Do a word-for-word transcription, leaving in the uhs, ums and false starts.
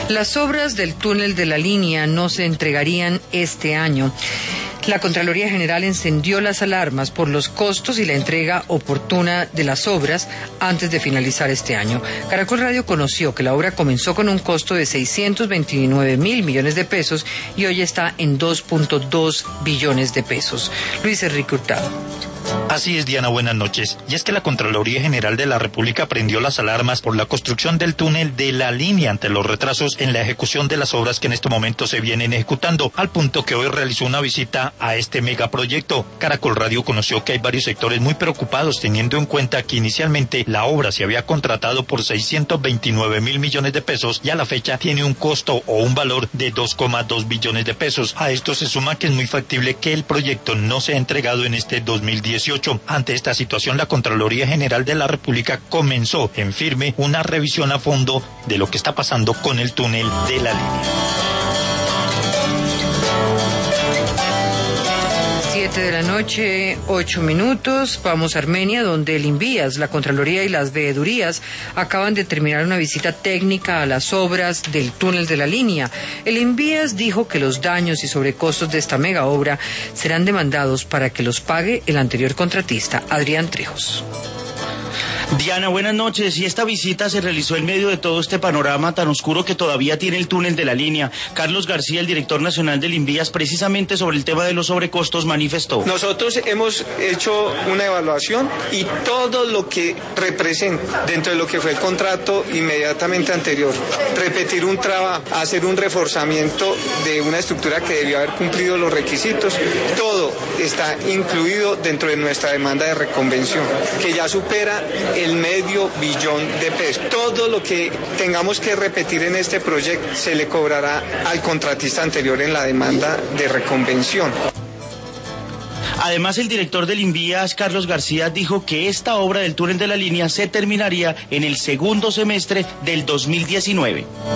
Las obras del túnel de la línea no se entregarían este año. La Contraloría General encendió las alarmas por los costos y la entrega oportuna de las obras antes de finalizar este año. Caracol Radio conoció que la obra comenzó con un costo de seiscientos veintinueve mil millones de pesos y hoy está en dos punto dos billones de pesos. Luis Enrique Hurtado. Así es, Diana, buenas noches. Y es que la Contraloría General de la República prendió las alarmas por la construcción del túnel de la línea ante los retrasos en la ejecución de las obras que en este momento se vienen ejecutando, al punto que hoy realizó una visita a este megaproyecto. Caracol Radio conoció que hay varios sectores muy preocupados, teniendo en cuenta que inicialmente la obra se había contratado por seiscientos veintinueve mil millones de pesos y a la fecha tiene un costo o un valor de dos coma dos billones de pesos. A esto se suma que es muy factible que el proyecto no sea entregado en este dos mil dieciocho. Ante esta situación, la Contraloría General de la República comenzó en firme una revisión a fondo de lo que está pasando con el túnel de la línea. Siete de la noche, ocho minutos. Vamos a Armenia, donde el INVIAS, la Contraloría y las veedurías acaban de terminar una visita técnica a las obras del túnel de la línea. El INVIAS dijo que los daños y sobrecostos de esta mega obra serán demandados para que los pague el anterior contratista, Adrián Trejos. Diana, buenas noches. Y esta visita se realizó en medio de todo este panorama tan oscuro que todavía tiene el túnel de la línea. Carlos García, el director nacional del INVIAS, precisamente sobre el tema de los sobrecostos, manifestó. Nosotros hemos hecho una evaluación y todo lo que representa dentro de lo que fue el contrato inmediatamente anterior, repetir un trabajo, hacer un reforzamiento de una estructura que debió haber cumplido los requisitos, todo está incluido dentro de nuestra demanda de reconvención, que ya supera el medio billón de pesos. Todo lo que tengamos que repetir en este proyecto se le cobrará al contratista anterior en la demanda de reconvención. Además, el director del INVIAS, Carlos García, dijo que esta obra del túnel de la línea se terminaría en el segundo semestre del dos mil diecinueve.